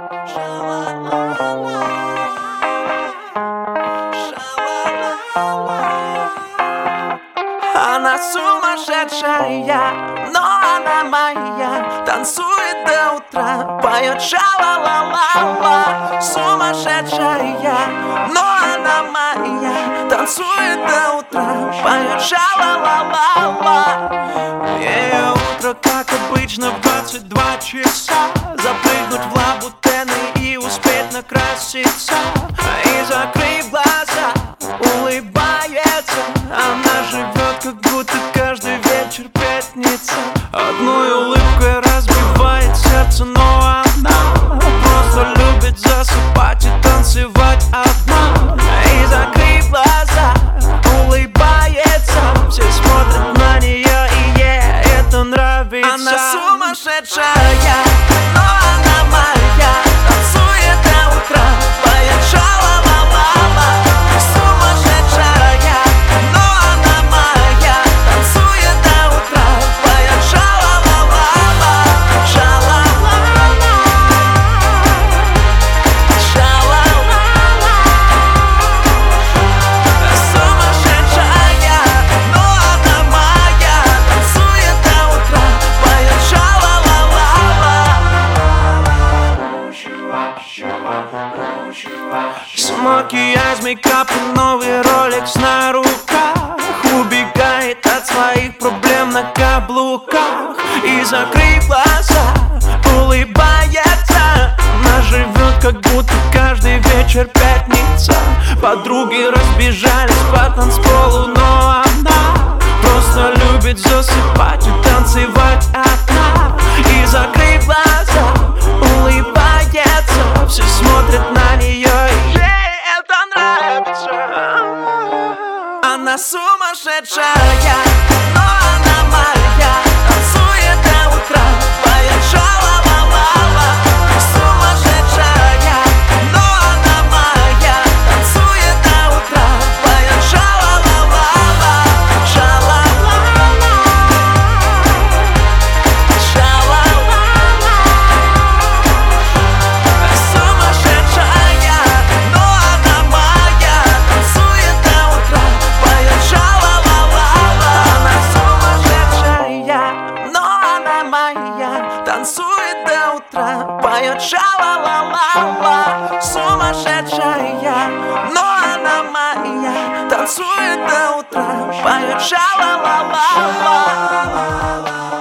Она сумасшедшая, но она моя. Танцует до утра, поет ша-ла-ла-ла-ла. Сумасшедшая, но она моя. Танцует до утра, поет ша-ла-ла-ла-ла. Ее утро, как обычно, в 22 часа. Запрыгнуть в лабутены и успеть накраситься. И закрыв глаза, улыбается. Она живет, как будто каждый вечер пятница. Одной улыбкой разбивает сердце, но она просто любит засыпать и танцевать одна. И закрыв глаза, улыбается. Все смотрят на нее, и ей это нравится. Она сумасшедшая, но она моя. Танцует до утра, поет ша-ла-ла-ла-ла. Сумасшедшая, но она моя. Танцует до утра, поет ша-ла-ла-ла-ла. Ша-ла-ла-ла, ша-ла-ла-ла. Сумасшедшая, но она моя. Танцует до утра, поет ша-ла-ла-ла-ла. Макияж, мейкап и новый ролекс на руках. Убегает от своих проблем на каблуках. И закрыв глаза, улыбается. Она живет, как будто каждый вечер пятница. Подруги разбежались по танцполу, но она просто любит засыпать и танцевать одна. И закрыв глаза, улыбается. Все смотрят на нее, и ей это нравится. Она сумасшедшая, но она моя. Танцует до утра, поет ша-ла-ла-ла-ла. Сумасшедшая, но она моя. Танцует до утра, поет ша-ла-ла-ла-ла. Ша-ла-ла-ла, ша-ла-ла-ла. Сумасшедшая, но она моя. Танцует до утра, поет ша-ла-ла-ла-ла. Она сумасшедшая, но она моя. Танцует до утра, поет ша-ла-ла-ла-ла. Сумасшедшая, но она моя. Танцует до утра, поет ша-ла-ла-ла-ла.